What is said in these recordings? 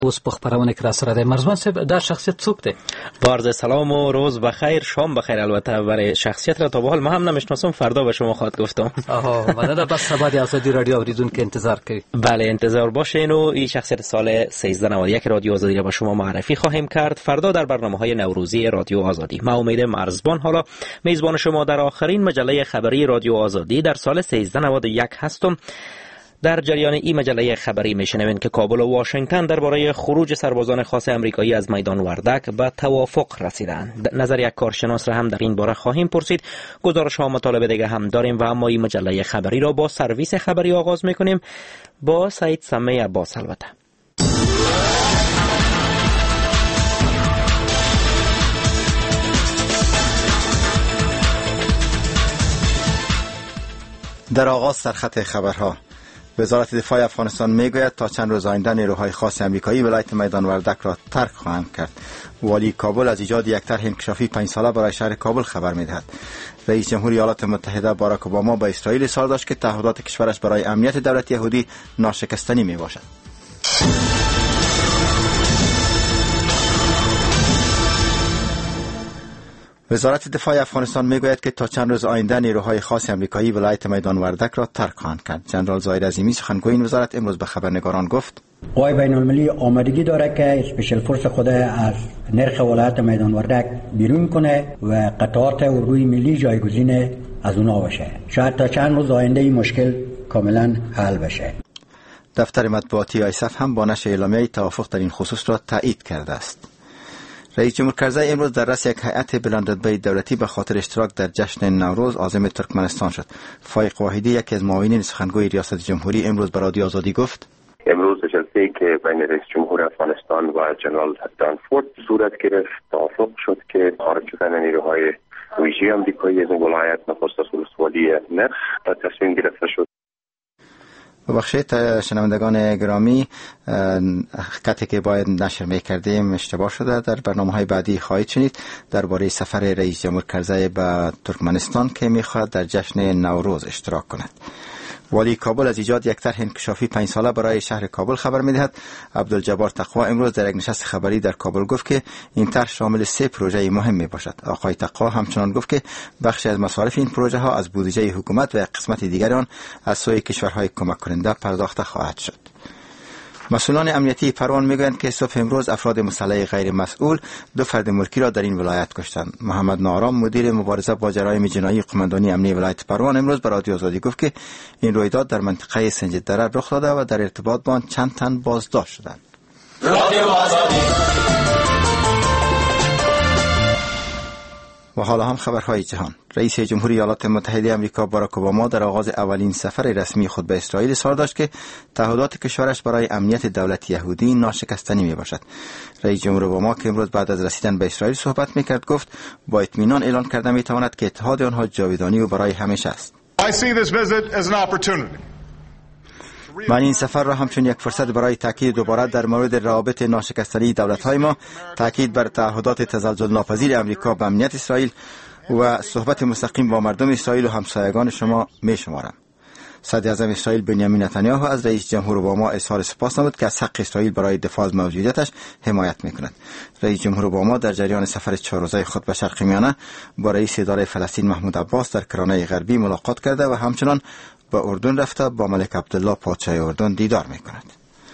اوس په خبرونه کې را سره دی. مرزبان صاحب، دا شخصیت څوک دی؟ با عرض سلام و روز بخیر، شام بخیر. البته برای شخصیت را تا به حال ما هم نمیشناسم، فردا به شما خواهد گفتم. مننه. بس سبا د آزادی رادیو اوریدونکو انتظار کوي. بله انتظار باشین و این شخصیت سال 1391 رادیو آزادی را به شما معرفی خواهیم کرد فردا در برنامه‌های نوروزی رادیو آزادی. ما امید مرزبان حالا میزبان شما در آخرین مجله خبری رادیو آزادی در سال 1391 هستم. در جریان این مجله خبری میشنوین که کابل و واشنگتن درباره خروج سربازان خاص امریکایی از میدان وردک به توافق رسیدند. نظر یک کارشناس را هم در این باره خواهیم پرسید. گزارش ها مطالب دیگه هم داریم و اما این مجله خبری را با سرویس خبری آغاز میکنیم با سعید سمی عباس. البته در آغاز سرخط خبرها، وزارت دفاع افغانستان میگوید تا چند روز آینده نیروهای خاص امریکایی ولایت میدان وردک را ترک خواهند کرد. والی کابل از ایجاد یک طرح انکشافی 5 ساله برای شهر کابل خبر میدهد. رئیس جمهور ایالات متحده باراک اوباما با اسرائیل اظهار داشت که تعهدات کشورش برای امنیت دولت یهودی ناشکستنی میباشد. وزارت دفاع افغانستان میگوید که تا چند روز آینده نیروهای خاص امریکایی ولایت میدان وردک را ترک خواهند کرد. جنرال زاهد عظیمی سخنگوی این وزارت امروز به خبرنگاران گفت قوای بین المللی آمادگی داره که اسپیشل فورس خود از نرخ ولایت میدان وردک بیرون کنه و قطعات اردوی ملی جایگزین از اونها باشه. شاید تا چند روز آینده این مشکل کاملا حل بشه. دفتر مطبوعاتی آیسف هم با نشر اعلامیه توافق در این خصوص را تایید کرده است. رئیس جمهور کرزی امروز در رأس یک هیئت بلندرتبه دولتی به خاطر اشتراک در جشن نوروز عازم ترکمنستان شد. فایق واحدی یکی از معاونین سخنگوی ریاست جمهوری امروز به رادیو آزادی گفت امروز جلسه‌ای که بین رئیس جمهور افغانستان و جنرال دانفورد صورت گرفت، توافق شد که خارج شدن نیروهای ویژه آمریکایی از این ولایت نخست از ولسوالی نرخ تصمیم گرفته شد. ببخشید شنوندگان گرامی، خطی که باید نشر میکردیم اشتباه شده. در برنامه‌های بعدی خواهید شنید درباره سفر رئیس جمهور کرزی به ترکمنستان که میخواهد در جشن نوروز اشتراک کند. والی کابل از ایجاد یک طرح انکشافی 5 ساله برای شهر کابل خبر میدهد. عبدالجبار تقوا امروز در یک نشست خبری در کابل گفت که این طرح شامل 3 پروژه مهم می باشد. آقای تقوا همچنان گفت که بخشی از مصارف این پروژه ها از بودجه حکومت و قسمت دیگر آن از سوی کشورهای کمک کننده پرداخته خواهد شد. مسئولان امنیتی پروان میگویند که صبح امروز افراد مسلح غیر مسئول 2 فرد ملکی را در این ولایت کشتند. محمد نارام مدیر مبارزه با جرایم جنایی قماندانی امنیتی ولایت پروان امروز به رادیو آزادی گفت که این رویداد در منطقه سنج دره رخ داده و در ارتباط با آن چند تن بازداشت شدند. رادیو آزادی. و حالا هم خبرهای جهان. رئیس جمهور ایالات متحده آمریکا باراک اوباما در آغاز اولین سفر رسمی خود به اسرائیل اظهار داشت که تعهدات کشورش برای امنیت دولت یهودی ناشکستنی میباشد. رئیس جمهور اوباما که امروز بعد از رسیدن به اسرائیل صحبت میکرد گفت با اطمینان اعلان کرده میتواند که اتحاد آنها جاودانی و برای همیشه است. من این سفر را همچون یک فرصت برای تاکید دوباره در مورد روابط ناشکستنی دولت‌های ما، تاکید بر تعهدات تزلزل ناپذیر امریکا به امنیت اسرائیل و صحبت مستقیم با مردم اسرائیل و همسایگان شما می‌شمارم. صدر اعظم اسرائیل بنیامین نتانیاهو از رئیس جمهور اوباما اظهار سپاس نمود که از حق اسرائیل برای دفاع از موجودیتش حمایت می‌کند. رئیس جمهور اوباما در جریان سفر 4 روزه خود به شرق میانه با رئیس اداره فلسطین محمود عباس در کرانه غربی ملاقات کرده و همچنان به اردن رفته با ملک عبدالله پادشاه اردن دیدار می‌کند.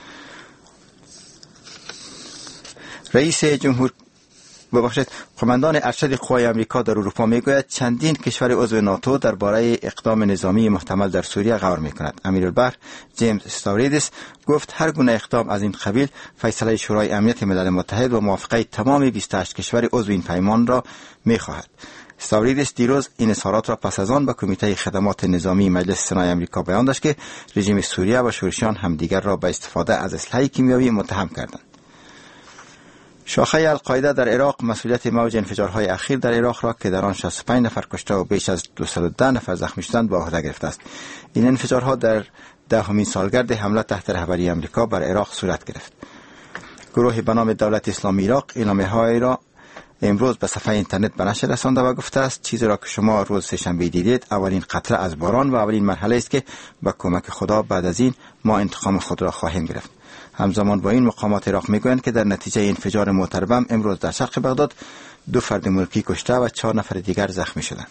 رئیس جمهور قماندان ارشد قوای آمریکا در اروپا میگوید چندین کشور عضو ناتو درباره اقدام نظامی محتمل در سوریه غور میکند. امیرالبحر جیمز استاوریدس گفت هر گونه اقدام از این قبیل فیصله شورای امنیت ملل متحد و موافقه تمام 28 کشور عضو این پیمان را میخواهد. استاوریدس دیروز این اظهارات را پس از آن به کمیته خدمات نظامی مجلس سنای آمریکا بیان داشت که رژیم سوریه و شورشیان همدیگر را به استفاده از اسلحه کیمیایی متهم کردند. شاخه القاعده در عراق مسئولیت موج انفجارهای اخیر در عراق را که در آن 65 نفر کشته و بیش از 210 نفر زخمی شدند به عهده گرفته است. این انفجارها در 10مین سالگرد حمله تحت رهبری آمریکا بر عراق صورت گرفت. گروه به نام دولت اسلامی عراق اعلامیه‌های را امروز به صفحه اینترنت به نشر رسانده و گفته است چیزی را که شما روز سه‌شنبه دیدید اولین قطره از باران و اولین مرحله است که با کمک خدا بعد از این ما انتقام خود را خواهیم گرفت. همزمان با این مقامات عراق میگویند که در نتیجه انفجار موتر بم امروز در شرق بغداد 2 فرد ملکی کشته و 4 نفر دیگر زخمی شدند.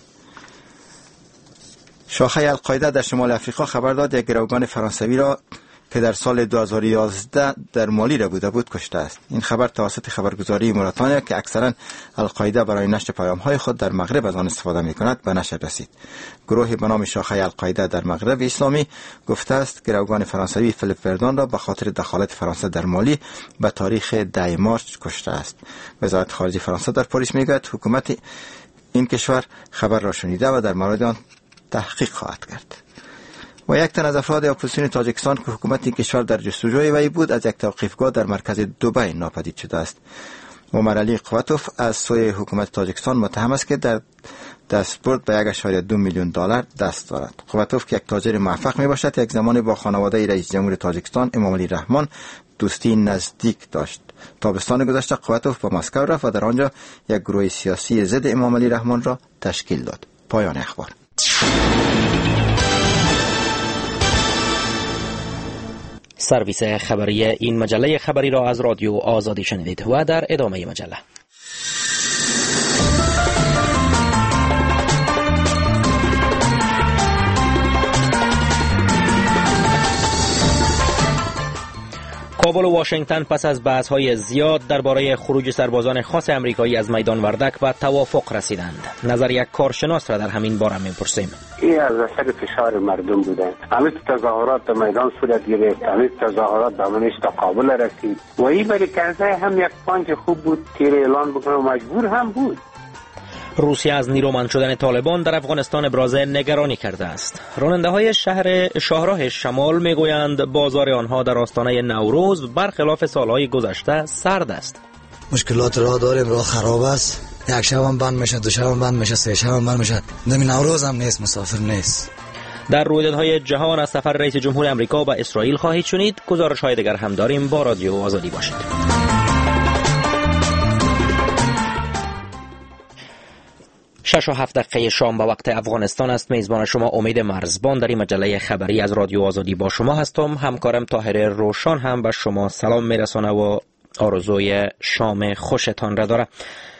شاخه القاعده در شمال افریقا خبر داد یک گروگان فرانسوی را که در سال 2011 در مالی را بوده بود کشته است. این خبر توسط خبرگزاری موريتانیا که اکثرا القاعده برای نشر پیام‌های خود در مغرب از آن استفاده می‌کند به نشر رسید. گروهی به نام شاخه القاعده در مغرب اسلامی گفته است گروگان فرانسوی فیلیپ وردان را به خاطر دخالت فرانسه در مالی به تاریخ 10 مارس کشته است. وزارت خارجه فرانسه در پاریس میگوید حکومت این کشور خبر را شنیده و در مورد آن تحقیق خواهد کرد. و یک تن از افراد اپوزیسیون تاجیکستان که حکومت این کشور در جستجوی وی بود از یک توقیفگاه در مرکز دبی ناپدید شده است. عمر علی قواتوف از سوی حکومت تاجیکستان متهم است که در دستبرد به 1.2 میلیون دلار دست دارد. قواتوف که یک تاجر موفق می باشد یک زمانی با خانواده رئیس جمهور تاجیکستان امام علی رحمان دوستی نزدیک داشت. تابستان گذشته قواتوف به مسکو رفت و در آنجا یک گروه سیاسی ضد امام علی رحمان را تشکیل داد. پایان اخبار. سرویس خبری این مجله خبری را از رادیو آزادی شنیدید و در ادامه مجله کابل و واشنگتن پس از بحث‌های زیاد درباره خروج سربازان خاص آمریکایی از میدان وردک به توافق رسیدند. نظر یک کارشناس را در همین باره می‌پرسیم. این از اثر فشار مردم بودند. همین تظاهرات در میدان صورت گرفت، همین تظاهرات به منش تا کابل رسید و این برای کرزی هم یک پانچ خوب بود تیر اعلان بکنه و مجبور هم بود. روسیه از نیرومند شدن طالبان در افغانستان ابراز نگرانی کرده است. راننده‌های شاهراه شمال میگویند بازار آنها در آستانه نوروز برخلاف سالهای گذشته سرد است. مشکلات راه داریم، راه خراب است. یک شب هم بند میشه، 2 شب هم بند میشه، 3 شب هم بند میشه. نمی نوروز هم نیست، مسافر نیست. در رویدادهای جهان از سفر رئیس جمهور آمریکا به اسرائیل خواهید شنید. گزارش‌های دیگر هم داریم. با رادیو آزادی باشید. 6:07 شام به وقت افغانستان است. میزبان شما امید مرزبان در این مجله خبری از رادیو آزادی با شما هستم. همکارم طاهر روشان هم به شما سلام میرسانه و آرزوی شام خوشتان را داره.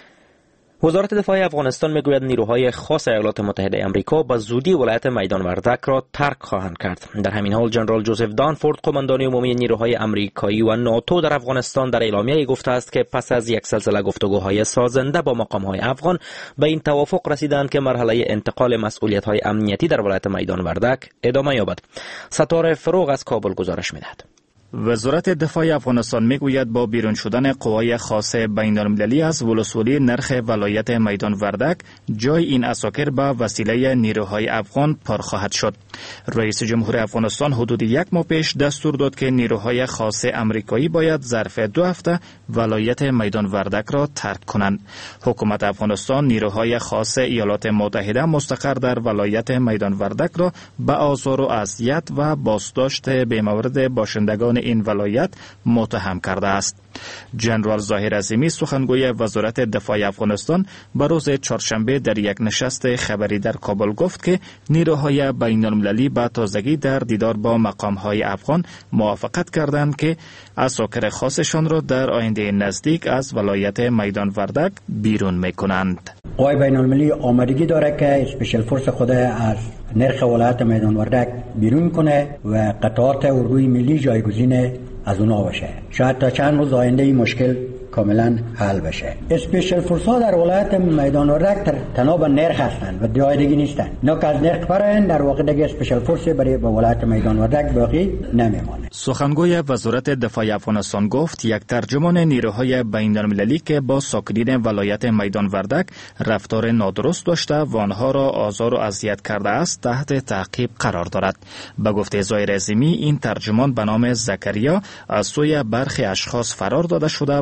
وزارت دفاع افغانستان میگوید نیروهای خاص ایالات متحده آمریکا به زودی ولایت میدان وردک را ترک خواهند کرد. در همین حال جنرال جوزف دانفورد قماندان عمومی نیروهای آمریکایی و ناتو در افغانستان در اعلامیه‌ای گفته است که پس از یک سلسله گفتگوهای سازنده با مقام‌های افغان به این توافق رسیدند که مرحله انتقال مسئولیت‌های امنیتی در ولایت میدان وردک ادامه یابد. ستاره فروغ از کابل گزارش می‌دهد. وزارت دفاع افغانستان میگوید با بیرون شدن قوای خاص بین‌المللی از ولسوالی نرخ ولایت میدان وردک جای این اساکر به وسیله نیروهای افغان پر خواهد شد. رئیس جمهور افغانستان حدود 1 ماه پیش دستور داد که نیروهای خاص آمریکایی باید ظرف 2 هفته ولایت میدان وردک را ترک کنند. حکومت افغانستان نیروهای خاص ایالات متحده مستقر در ولایت میدان وردک را به آزار و اذیت و بازداشت بی‌مورد باشندگان این ولایت متهم کرده است. جنرال ظاهر عظیمی سخنگوی وزارت دفاع افغانستان به روز چهارشنبه در یک نشست خبری در کابل گفت که نیروهای بین‌المللی به تازگی در دیدار با مقام‌های افغان موافقت کردند که اساکر خاصشان را در آینده نزدیک از ولایت میدان وردک بیرون می‌کنند. قوای بین‌المللی آمادگی داره که اسپیشل فورس خود از نرخ ولایت میدان وردک بیرون کنه و قطعات اردوی ملی جایگزین از اونا باشه. شاید تا چند روز آینده این مشکل کاملا حل بشه. اسپیشل فورس ها در ولایت میدان وردک تنها به نرخ هستند و جای دیگه نیستند. اینا که از نرخ برن در واقع دیگه اسپیشل فورس برای به ولایت میدان وردک باقی نمیمونه. سخنگوی وزارت دفاع افغانستان گفت یک ترجمان نیروهای بین‌المللی که با ساکنین ولایت میدان وردک رفتار نادرست داشته و آنها را آزار و اذیت کرده است تحت تعقیب قرار دارد. به گفته ظاهر عظیمی این ترجمان به نام زکریا از سوی برخی اشخاص فرار داده شده و شما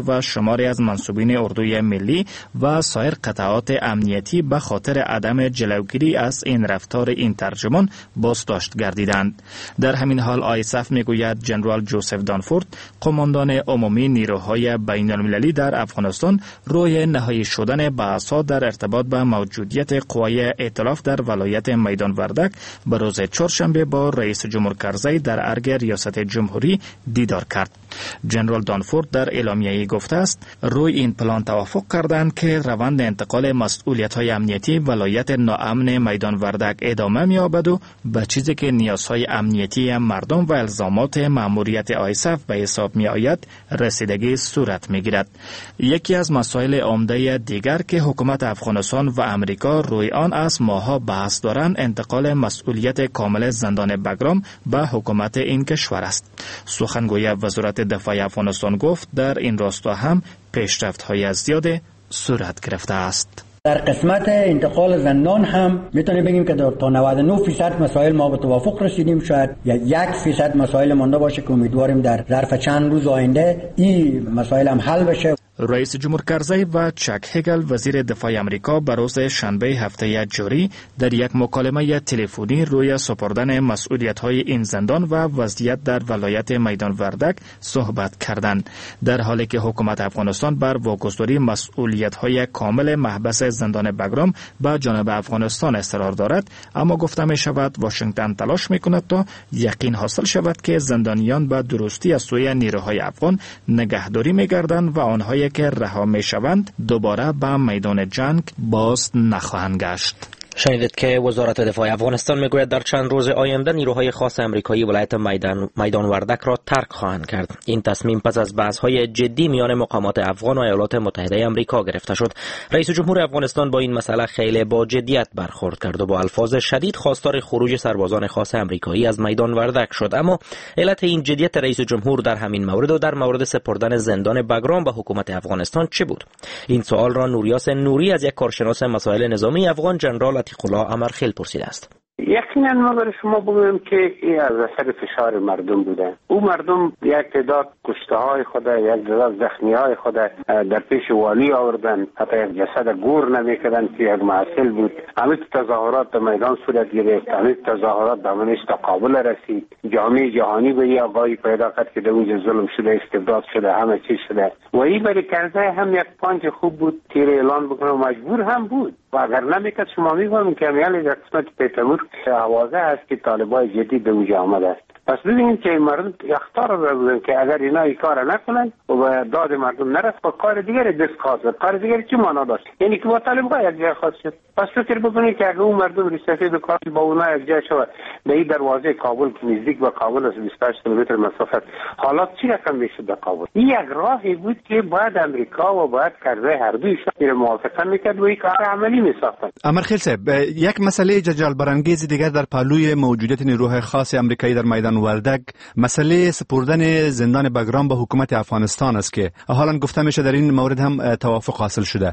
شماری از منصوبین اردوی ملی و سایر قطعات امنیتی به خاطر عدم جلوگیری از این رفتار این ترجمان بازداشت گردیدند. در همین حال آیسف میگوید جنرال جوزف دانفورد، قماندان عمومی نیروهای بین‌المللی در افغانستان، روی نهایی شدن بحث‌ها در ارتباط به موجودیت قوای ائتلاف در ولایت میدان وردک به روز چهارشنبه با رئیس جمهور کرزی در ارگ ریاست جمهوری دیدار کرد. جنرال دانفورد در اعلامیه‌ای گفته است روی این پلان توافق کردند که روند انتقال مسئولیت‌های امنیتی ولایت ناامن میدان وردک ادامه می‌یابد و به چیزی که نیازهای امنیتی مردم و الزامات مأموریت آیسف به حساب می‌آید رسیدگی صورت می‌گیرد. یکی از مسائل عمده دیگر که حکومت افغانستان و امریکا روی آن از ماه‌ها بحث دارند انتقال مسئولیت کامل زندان بگرام به حکومت این کشور است. سخنگوی وزارت دفاع افغانستان گفت در این راستا هم پیشرفت‌های زیاد صورت گرفته است. در قسمت انتقال زندان هم میتونیم بگیم که تا 99% مسائل ما به توافق رسیدیم، شاید یا 1% مسائل مانده باشه که امیدواریم در ظرف چند روز آینده این مسائل هم حل بشه. رئیس جمهور کرزی و چک هگل وزیر دفاع امریکا بر روز شنبه هفته جاری در یک مکالمه تلفنی روی سپردن مسئولیت‌های این زندان و وضعیت در ولایت میدان وردک صحبت کردند، در حالی که حکومت افغانستان بر واگذاری مسئولیت‌های کامل محبس زندان بگرام به جانب افغانستان اصرار دارد، اما گفته می شود واشنگتن تلاش می کند تا یقین حاصل شود که زندانیان به درستی از سوی نیروهای افغان نگهداری می گردند و آنهایی که رها می شوند دوباره به میدان جنگ باز نخواهند گشت. شنیدید که وزارت دفاع افغانستان میگوید در چند روز آینده نیروهای خاص امریکایی ولایت میدان وردک را ترک خواهند کرد. این تصمیم پس از بحث‌های جدی میان مقامات افغان و ایالات متحده آمریکا گرفته شد. رئیس جمهور افغانستان با این مسئله خیلی با جدیت برخورد کرد و با الفاظ شدید خواستار خروج سربازان خاص امریکایی از میدان وردک شد. اما علت این جدیت رئیس جمهور در همین مورد و در مورد سپردن زندان بگرام به حکومت افغانستان چه بود؟ این سوال را نوریاس نوری از یک کارشناس مسائل نظامی افغان جنرال عتیق‌الله امرخیل پرسیده است. یقینا ما برای شما بگویم که این از اثر فشار مردم بوده. او مردم یک تعداد کشته های خود، یک تعداد زخمی های خود در پیش والی آوردن، حتی یک جسد گور نمیکردن که یک محصل بود. همه تظاهرات در میدان صورت گرفت، همه تظاهرات به منش تا کابل رسید. جامعه جهانی به این آگاهی پیدا کرد که در اونجا ظلم شده، استبداد شده، همه چیز شده. و این برای کرزی هم یک پانچ خوب بود، تیر اعلان بکنه و مجبور هم بود. و اگر نمیکرد شما میگویم که همیال یک قسمت پیتمور حوازه است که طالبای جدید به اونجا آمده است. پس ببینید که مردم اختار را بودن که اگر اینا این کار نکنن و به داد مردم نرسد با کار دیگری دست خواهد زد. کار دیگری چی معنا داشت؟ یعنی که با طالب‌ها یک جای خواهد شد. پس فکر بکنید که اگر اون مردم رسیده به کار با اونا یک جای شود به این دروازه کابل که نزدیک به کابل است 28 کیلومتر مسافت، حالات چی رقم میشد در کابل؟ این یک راهی بود که باید امریکا و باید کرزی هر دویشان موافقت میکرد و این کار عملی میساختن. امرخیل صاحب، یک مسئله جدل برانگیز دیگر در پهلوی موجودیت نیروهای خاص آمریکایی در میدان وردک مسئله سپردن زندان بگرام به حکومت افغانستان است که حالا گفته میشه در این مورد هم توافق حاصل شده.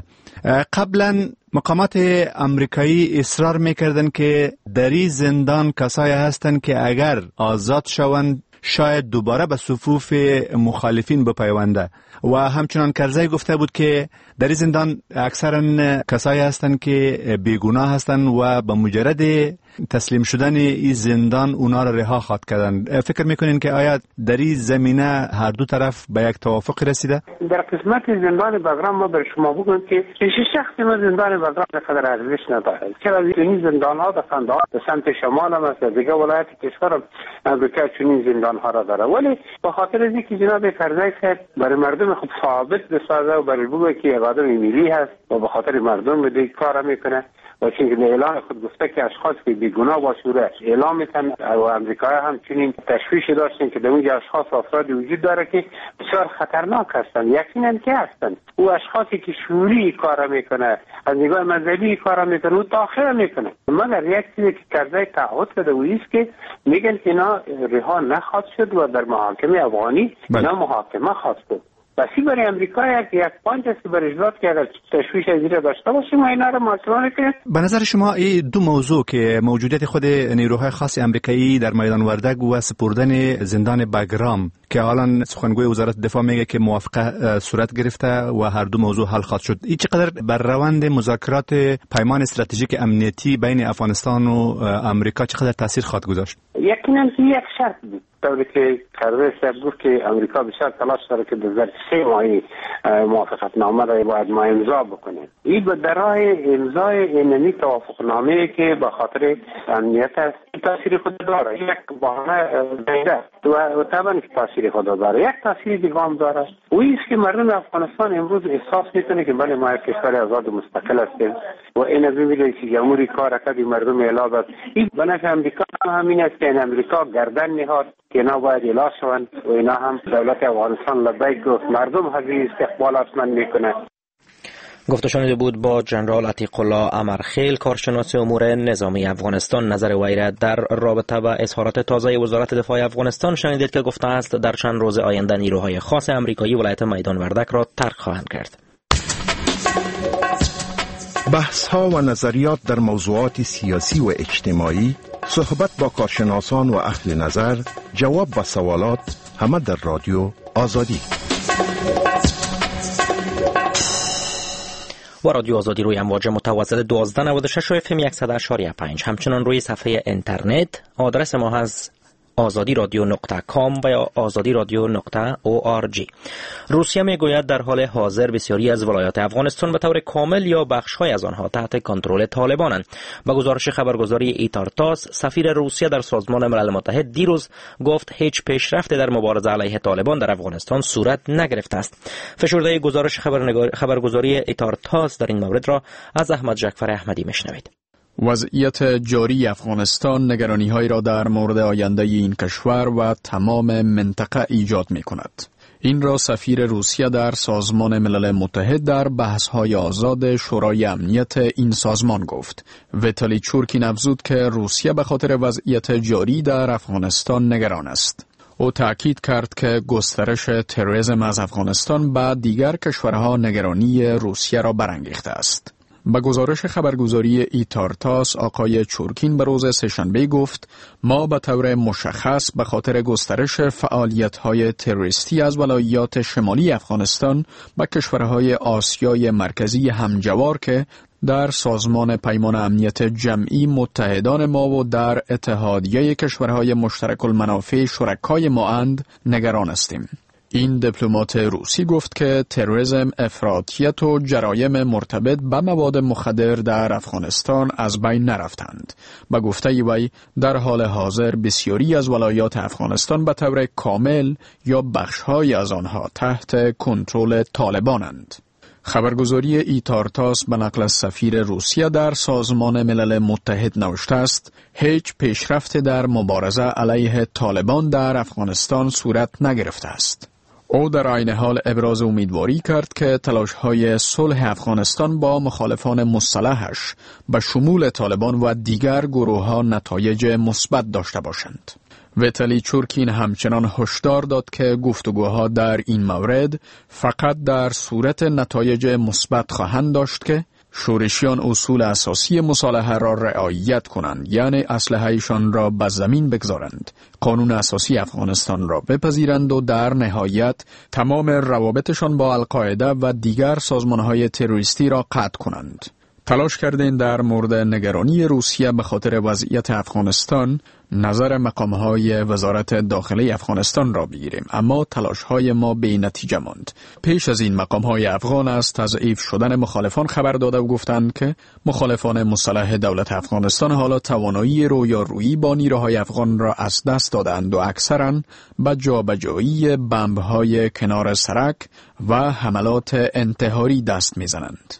قبلا مقامات امریکایی اصرار میکردند که در این زندان کسایی هستند که اگر آزاد شوند شاید دوباره به صفوف مخالفین بپیونده و همچنان کرزی گفته بود که در این زندان اکثرا کسایی هستند که بیگناه هستند و به مجرد تسلیم شدن این زندان اونا را رها خواهد کردن. فکر میکنین که آیا در این زمینه هر دو طرف به یک توافق رسیده؟ در قسمت زندان بگرام ما بر شما بگویم که شخصی ما زندان بگرام قدر ارزش نداره. چرا این زندان ها در قندهار به سمت شمال هم است، دیگه ولایت کشور امریکا چنین زندان ها را داره، ولی به خاطر از اینکه جناب کرزی خود برای مردم خود ثابت بسازه و برای بگه که یک آدم ملی هست و به خاطر مردم به کار میکنه و چون اعلان خود گفته که اشخاص که بیگناه باشوره اعلام میتن و امریکایی هم چنین تشویش داشتن که در اونجا اشخاص و افرادی وجود داره که بسیار خطرناک هستن. یقینا که هستن او اشخاصی که شعوری کار میکنه، از نگاه مذهبی کار میکنه و تاخیر میکنه. مگر یک چیزی که کرزی تعهد کرده و است که میگن که اینا رها نخواهد شد و در محاکمه افغانی اینا محاکمه خواهد شد. بسی برای امریکا یک پانچ است برای اجرات که اگر تشویش از زیر داشته باشیم و اینا را محاکمه کنیم. به نظر شما این دو موضوع که موجودیت خود نیروهای خاص امریکایی در میدان وردک و سپردن زندان بگرام که حالا سخنگوی وزارت دفاع میگه که موافقه صورت گرفته و هر دو موضوع حل خواهد شد. این چقدر بر روند مذاکرات پیمان استراتژیک امنیتی بین افغانستان و امریکا چقدر تاثیر خواهد گذاشت؟ یقینا یک شرط بود، طوری که قرار است گفت که امریکا بسیار تلاش داره که در 3 ماه موافقت نامه را باید ما امضا بکنیم. این به درای امضای اینمی توافق نامه که به خاطر امنیت است تاثیر خود داره. یک بهانه دیده و طبعا تاثیر خود داره. یک تاثیر دیگه هم داره. و است که مردم افغانستان امروز احساس میکنه که بله ما یک کشور آزاد و مستقل هستیم و این از میبینید که جمهوری کار کرد مردم اعلام است. این بنفع امریکا همین است که امریکا گردن نهاد که اینا باید اعلام شوند و اینا هم دولت افغانستان لبیک گفت، مردم هزینه استقبال اصلا میکنه. گفته شنیده بود با جنرال عتیق الله امرخیل، کارشناس امور نظامی افغانستان. نظر وی را در رابطه با اظهارات تازه وزارت دفاع افغانستان شنیدید که گفته است در چند روز آینده نیروهای خاص امریکایی ولایت میدان وردک را ترک خواهند کرد. بحث‌ها و نظریات در موضوعات سیاسی و اجتماعی، صحبت با کارشناسان و اهل نظر، جواب و سوالات، همه در رادیو آزادی. و رادیو آزادی روی امواج متوسط 1296 FM 100.5 همچنان روی صفحه اینترنت. آدرس ما هست azadi.radio.com و یا azadi.radio.org. روسیه میگوید در حال حاضر بسیاری از ولایات افغانستان به طور کامل یا بخش‌های از آنها تحت کنترل طالبانند. با گزارش خبرگزاری ایتارتاس، سفیر روسیه در سازمان ملل متحد دیروز گفت هیچ پیشرفتی در مبارزه علیه طالبان در افغانستان صورت نگرفته است. فشرده گزارش خبرگزاری ایتارتاس در این مورد را از احمد جعفر احمدی میشنوید. وضعیت جاری افغانستان نگرانی‌هایی را در مورد آینده این کشور و تمام منطقه ایجاد می‌کند. این را سفیر روسیه در سازمان ملل متحد در بحث‌های آزاد شورای امنیت این سازمان گفت. ویتالی چورکین افزود که روسیه به خاطر وضعیت جاری در افغانستان نگران است. او تأکید کرد که گسترش تروریسم از افغانستان به دیگر کشورها نگرانی روسیه را برانگیخته است. با گزارش خبرگزاری ایتارتاس، آقای چورکین به روز سه‌شنبه گفت ما به طور مشخص به خاطر گسترش فعالیت‌های تروریستی از ولایات شمالی افغانستان به کشورهای آسیای مرکزی همجوار که در سازمان پیمان امنیت جمعی متحدان ما و در اتحادیه کشورهای مشترک المنافع شرکای ما اند نگران هستیم. این دیپلمات روسی گفت که تروریسم، افراطیت و جرایم مرتبط به مواد مخدر در افغانستان از بین نرفتند. به گفته وی در حال حاضر بسیاری از ولایات افغانستان به طور کامل یا بخش‌های از آنها تحت کنترل طالبانند. خبرگزاری ایتارتاس به نقل از سفیر روسیه در سازمان ملل متحد نوشته است هیچ پیشرفت در مبارزه علیه طالبان در افغانستان صورت نگرفته است. او در عین حال ابراز امیدواری کرد که تلاش‌های صلح افغانستان با مخالفان مسلحش به شمول طالبان و دیگر گروه‌ها نتایج مثبت داشته باشند. ویتالی چورکین همچنان هشدار داد که گفتگوها در این مورد فقط در صورت نتایج مثبت خواهند داشت که شورشیان اصول اساسی مصالحه را رعایت کنند، یعنی اسلحه‌شان را به زمین بگذارند، قانون اساسی افغانستان را بپذیرند و در نهایت تمام روابطشان با القاعده و دیگر سازمان‌های تروریستی را قطع کنند. تلاش کردیم در مورد نگرانی روسیه به خاطر وضعیت افغانستان نظر مقام‌های وزارت داخلی افغانستان را بگیریم، اما تلاش‌های ما بی نتیجه ماند. پیش از این مقام‌های افغان از تضعیف شدن مخالفان خبر داده و گفتند که مخالفان مسلح دولت افغانستان حالا توانایی رویارویی با نیروهای افغان را از دست دادند و اکثراً به جابجایی بمب‌های کنار سرک و حملات انتحاری دست می‌زنند.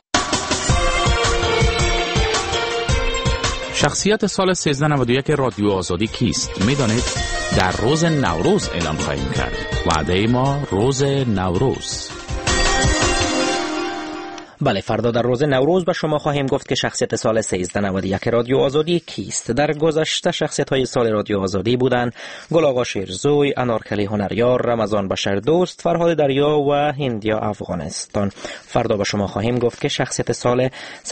شخصیت سال 1391 رادیو آزادی کیست؟ میدانید؟ در روز نوروز اعلام خواهیم کرد. وعده ما روز نوروز. بله، فردا در روز نوروز به شما خواهیم گفت که شخصیت سال 1391 رادیو آزادی کیست. در گذشته شخصیت‌های سال رادیو آزادی بودند گل آقا شیرزوی، انارکلی هنریار، رمضان بشردوست، فرهاد دریا و هندیا افغانستان. فردا به شما خواهیم گفت که شخصیت سال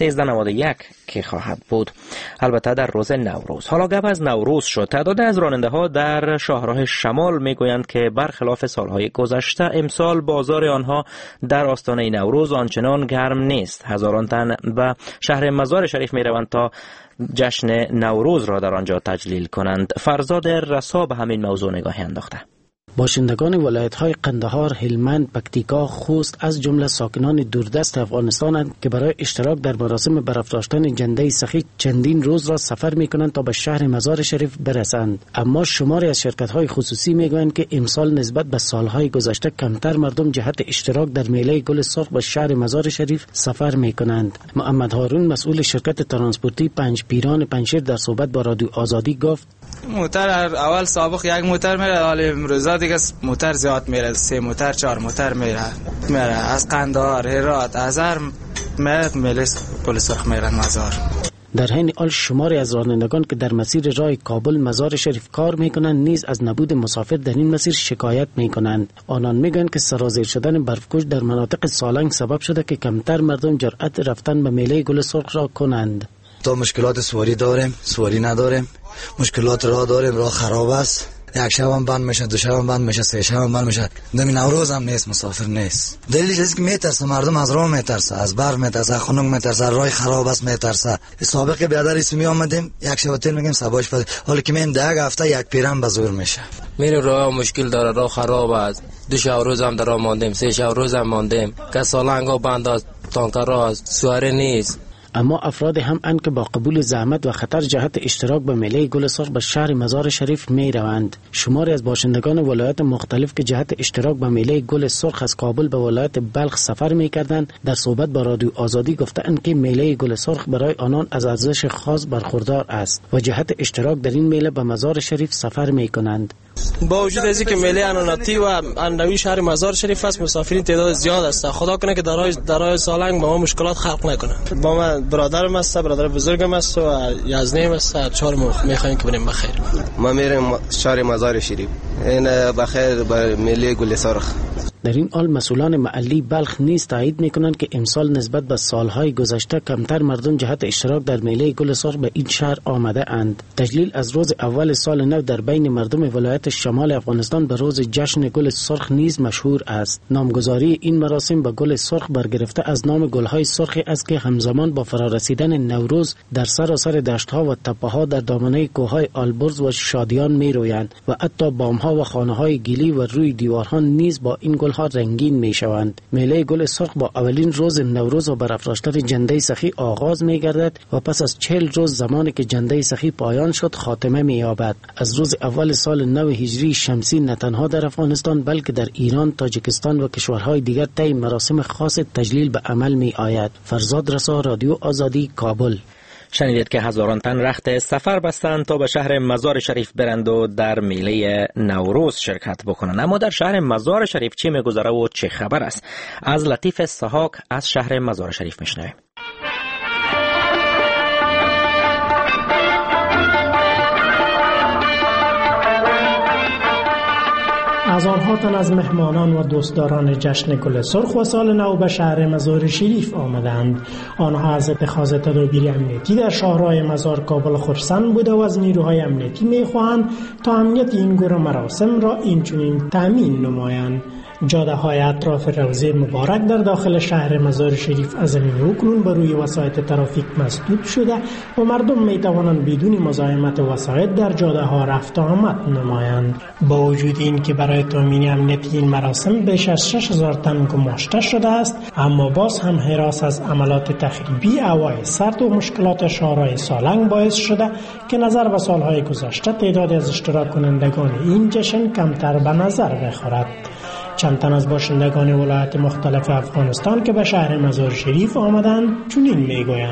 1391 کی خواهد بود، البته در روز نوروز. حالا گپ از نوروز شد. تعداد از راننده‌ها در شاهراه شمال میگویند که برخلاف سالهای گذشته امسال بازار آنها در آستانه نوروز آنچنان گرم نیست. هزاران تن به شهر مزار شریف می روند تا جشن نوروز را در آنجا تجلیل کنند. فرزاد رسا به همین موضوع نگاهی انداخته. باشندگان ولایت‌های قندهار، هلمند، پکتیکا، خوست از جمله ساکنان دوردست افغانستانند که برای اشتراک در مراسم برافراشتن جنده سخی چندین روز را سفر می‌کنند تا به شهر مزار شریف برسند. اما شماری از شرکت‌های خصوصی می‌گویند که امسال نسبت به سال‌های گذشته کمتر مردم جهت اشتراک در میله گل سرخ به شهر مزار شریف سفر می‌کنند. محمد هارون مسئول شرکت ترانسپورتی پنج پیران پنجشیر در صحبت با رادیو آزادی گفت: موتر اول سابق یک موتر میره، حالا امروزا دیگه موتر زیاد میره، 3 موتر 4 موتر میره از قندهار، هرات، ازر میله گل سرخ میرن مزار. در حین حال شماری از رانندگان که در مسیر راه کابل مزار شریف کار میکنند نیز از نبود مسافر در این مسیر شکایت میکنند. آنان میگویند که سرازیر شدن برفکش در مناطق سالنگ سبب شده که کمتر مردم جرأت رفتن به میله گل سرخ را کنند. تا مشکلات سواری داریم، سواری نداریم، مشکلات راه داریم، راه خراب است. یک شب هم بند میشه، 2 شب هم بند میشه، 3 شب هم بند میشه. دمی نوروز هم نیست، مسافر نیست. دلیلش اینه که میترسه، مردم از راه میترسه، از برف میترسه، از خنک میترسه، راه خراب است میترسه. سابقه بیادر اسمی آمدیم، یک شب تین میگیم سباش پد، حالا که من 10 هفته یک پیرم بزور میشه. میره راه مشکل داره، راه خراب است. 2 شب روز هم در راه ماندیم، 3 شب روز هم ماندیم. که سالنگا بند است، تانکر است، سواری نیست. اما افراد هم ان که با قبول زحمت و خطر جهت اشتراک به میله گل سرخ به شهر مزار شریف می روند. شماری از باشندگان ولایات مختلف که جهت اشتراک به میله گل سرخ از کابل به ولایت بلخ سفر می کردند در صحبت با رادیو آزادی گفتند که میله گل سرخ برای آنان از ارزش خاص برخوردار است و جهت اشتراک در این میله به مزار شریف سفر می کنند. با وجود از اینکه میله اناناتی و اندوی شهر مزار شریف است، مسافرین تعداد زیاد است. خدا کنه که در راه سالنگ با ما مشکلات خلق نکنه. با من برادرم است، برادر بزرگم است و یزنیم است. 4 میخوایم که بریم بخیر. ما میریم شهر مزار شریف، این بخیر به میله گل سرخ. در این حال مسئولان محلی بلخ نیز تایید میکنند که امسال نسبت به سالهای گذشته کمتر مردم جهت اشتراک در میله گل سرخ به این شهر آمده اند. تجلیل از روز اول سال نو در بین مردم ولایت شمال افغانستان به روز جشن گل سرخ نیز مشهور است. نامگذاری این مراسم به گل سرخ برگرفته از نام گلهای سرخی است که همزمان با فرارسیدن نوروز در سراسر دشتها و تپه‌ها در دامنه کوههای آلبرز و شادیان میرویند و حتی بامها و خانه‌های گلی و روی دیوارها نیز با این گلها رنگین میشوند. میله گل سرخ با اولین روز نوروز و برافراشتن جنده سخی آغاز میگردد و پس از 40 روز زمانی که جنده سخی پایان شد خاتمه مییابد. از روز اول سال نو هجری شمسی نه تنها در افغانستان بلکه در ایران، تاجیکستان و کشورهای دیگر طی مراسم خاص تجلیل به عمل می آید. فرزاد رسا، رادیو آزادی، کابل. شنیدید که هزاران تن رخت سفر بستند تا به شهر مزار شریف برند و در میله نوروز شرکت بکنند. اما در شهر مزار شریف چی میگذره و چه خبر است؟ از لطیف سحاک از شهر مزار شریف میشنویم. هزارها تن از مهمانان و دوستداران جشن گل سرخ و سال نو به شهر مزار شریف آمدند. آنها از اتخاذ تدابیر امنیتی در شاهراه مزار کابل خرسند بوده و از نیروهای امنیتی می‌خواهند تا امنیت این گروه مراسم را اینچنین تامین نمایند. جاده های اطراف روضه مبارک در داخل شهر مزار شریف از این رو کنون بر روی وسایط ترافیک مسدود شده و مردم می توانند بدون مزاحمت وسایط در جاده ها رفت و آمد نمایند. با وجود این که برای تامین امنیت این مراسم بیش از 6000 تن گماشته شده است، اما باز هم هراس از عملات تخریبی، هوای سرد و مشکلات شاهراه سالنگ باعث شده که نظر به سالهای گذشته تعداد از اشتراک کنندگان این جشن کمتر به نظر بخورد. چند تن از باشندگان ولایات مختلف افغانستان که به شهر مزار شریف آمدند چنین میگویند: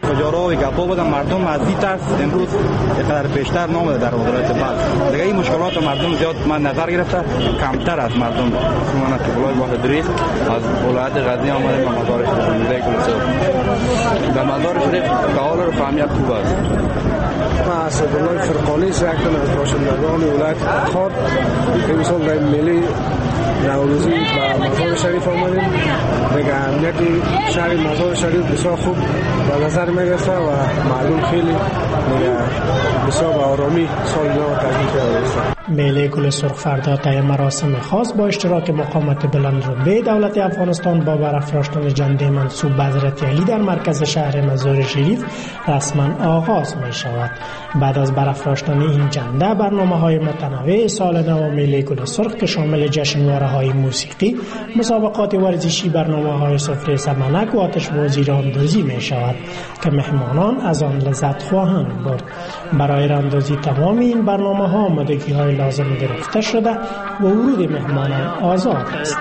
فجارها و گپا بودن، مردم از این طرف امروز اینقدر بیشتر نامده در ولایت بلخ. دیگه این مشکلات مردم زیاد من نظر گرفته کمتر از مردم شما که ولایت باخدری از ولایت غزنی آمدیم به مزار شریف به مزار شریف کال رو فهمیت خوب است. ما اسدالله فرقانی ساکن از باشندگان ولایت خار امسال در ملی نوروزی به مزار شریف آمدیم. دیگه اهمیت شهر مزار شریف بسیار خوب به نظر میرسه و مردم خیلی بسیار به آرامی سال نو تبریک میگویند. میله گل سرخ فردا طی مراسم خاص با اشتراک مقامات بلندرتبه دولت افغانستان با برافراشتن جنده منصوب به حضرت علی در مرکز شهر مزار شریف رسما آغاز می شود. بعد از برافراشتن این جنده برنامه‌های متنوع سال نو میله گل سرخ که شامل جشنواره‌های موسیقی، مسابقات ورزشی، برنامه‌های سفره سمنک و آتش‌بازی را اندازی می شود که مهمانان از آن لذت خواهند برد. برای راندازی تمام این برنامه‌ها آمادگی‌های لازم گرفته شده و ورود مهمانان آزاد است.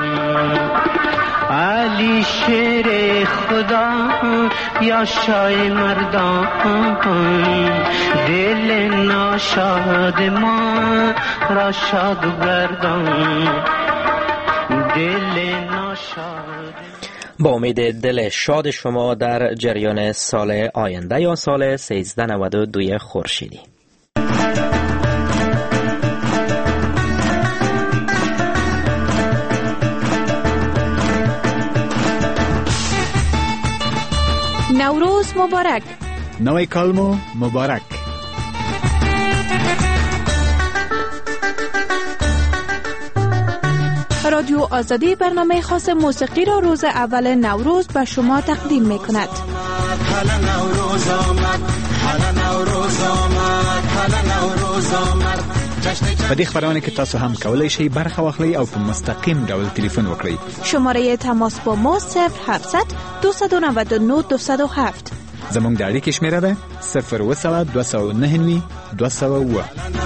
علی شیر خدا یا شای مردان دل ناشاد ما را شاد گردان دل ناشاد. با امید دل شاد شما در جریان سال آینده یا سال 1392 خورشیدی. نوروز مبارک. نوی کالمو مبارک. رادیو آزادی برنامه خاص موسیقی را روز اول نوروز به شما تقدیم می کند. په دې خبرونه کې تاسو هم کولای شئ برخه واخلئ او په مستقیم ډول تلیفون وکړئ. شماره تماس با ما 0700 299 207. زموږ د اړیکې شمیره ده 0 209 202.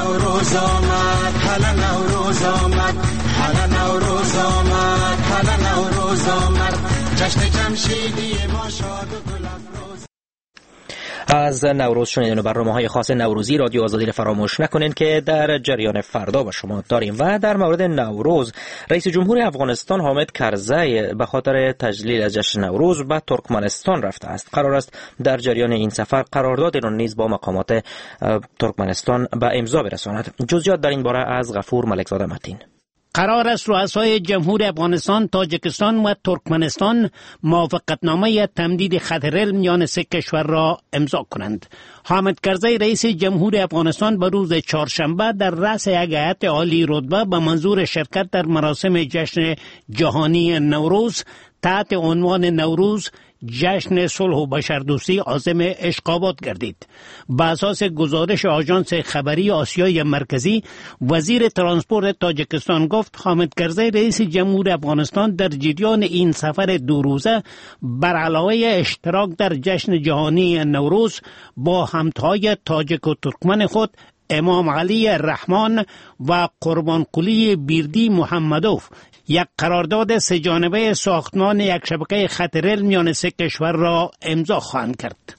از نوروز شنیدن برنامه‌های خاص نوروزی رادیو آزادی را فراموش نکنین که در جریان فردا با شما داریم. و در مورد نوروز، رئیس جمهور افغانستان حامد کرزی به خاطر تجلیل از جشن نوروز به ترکمنستان رفته است. قرار است در جریان این سفر قراردادی را نیز با مقامات ترکمنستان به امضا برساند. جزئیات در این باره از غفور ملکزاده متین. قرار است رؤسای جمهور افغانستان، تاجیکستان و ترکمنستان موافقتنامه تمدید خط رل میان سه کشور را امضا کنند. حامد کرزی رئیس جمهور افغانستان به روز چهارشنبه در رأس یک هیئت عالی رتبه به منظور شرکت در مراسم جشن جهانی نوروز تحت عنوان نوروز جشن صلح و بشردوستی عازم اشقابات گردید. به اساس گزارش آژانس خبری آسیای مرکزی، وزیر ترانسپورت تاجیکستان گفت حامد کرزی رئیس جمهور افغانستان در جریان این سفر دو روزه بر علاوه اشتراک در جشن جهانی نوروز با همتای تاجیک و ترکمن خود امام علی رحمان و قربانقلی بیردی محمدوف یک قرارداد سه جانبه ساختمان یک شبکه خط رل میان سه کشور را امضا خواهند کرد.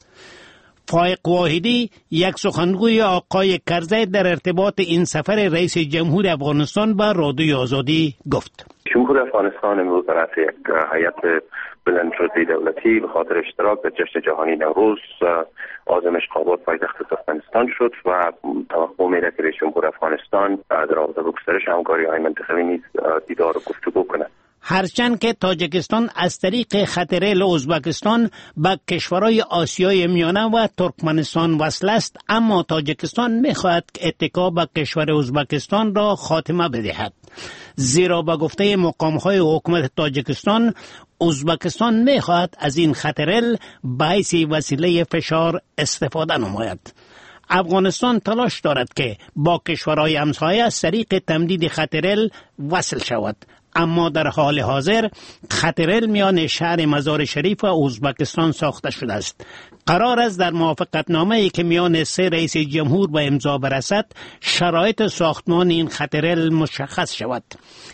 فائق واحدی، یک سخنگوی آقای کرزی، در ارتباط این سفر رئیس جمهور افغانستان به رادیوی آزادی گفت: جمهور افغانستان امروز در رأس یک هیئت بلندرتبه دولتی به خاطر اشتراک در جشن جهانی نوروز عازم اشقابات پایتخت ترکمنستان شد و توقع میره که رئیس جمهور افغانستان در رابطه با گسترش همکاری‌های منطقوی نیز دیدار و گفتگو کند. هرچند که تاجیکستان از طریق خط ریل ازبکستان به کشورهای آسیای میانه و ترکمنستان وصل است، اما تاجیکستان می‌خواهد اتکا به کشور ازبکستان را خاتمه بدهد، زیرا به گفته مقام‌های حکومت تاجیکستان ازبکستان می‌خواهد از این خط ریل به حیث وسیله فشار استفاده نماید. افغانستان تلاش دارد که با کشورهای همسایه از طریق تمدید خط ریل وصل شود، اما در حال حاضر خط ریل میان شهر مزار شریف و ازبکستان ساخته شده است. قرار است در موافقتنامه‌ای که میان سه رئیس جمهور به امضا برسد شرایط ساختمان این خط ریل مشخص شود.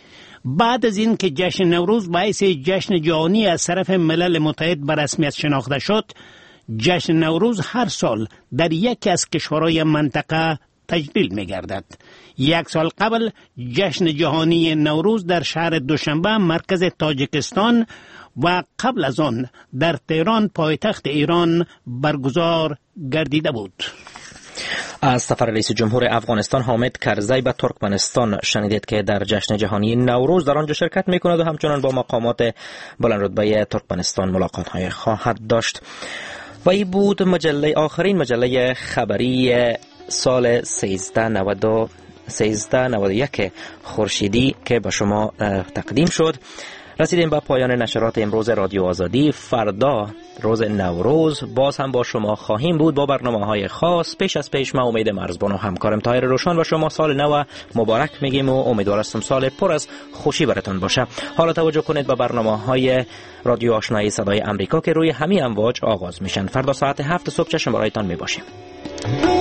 بعد از این که جشن نوروز به حیث جشن جهانی از طرف ملل متحد به رسمیت شناخته شد، جشن نوروز هر سال در یکی از کشورهای منطقه تجلیل می گردد. یک سال قبل جشن جهانی نوروز در شهر دوشنبه مرکز تاجیکستان و قبل از آن در تهران پایتخت ایران برگزار گردیده بود. از سفر رئیس جمهور افغانستان حامد کرزی به ترکمنستان شنیدید که در جشن جهانی نوروز در آنجا شرکت می کند و همچنان با مقامات بلند رتبه ترکمنستان ملاقات های خواهد داشت. و این بود آخرین مجله خبری سال 1391 خورشیدی که به شما تقدیم شد. رسیدیم به پایان نشرات امروز رادیو آزادی. فردا روز نوروز باز هم با شما خواهیم بود با برنامه‌های خاص. پیش از پیش من امید مرزبان و همکارم طاهر روشن و شما سال نو مبارک میگیم و امیدوار هستم سال پر از خوشی براتون باشه. حالا توجه کنید به برنامه‌های رادیو آشنایی صدای آمریکا که روی همین امواج آغاز میشن. فردا ساعت 7 صبح چشم برایتان میباشیم.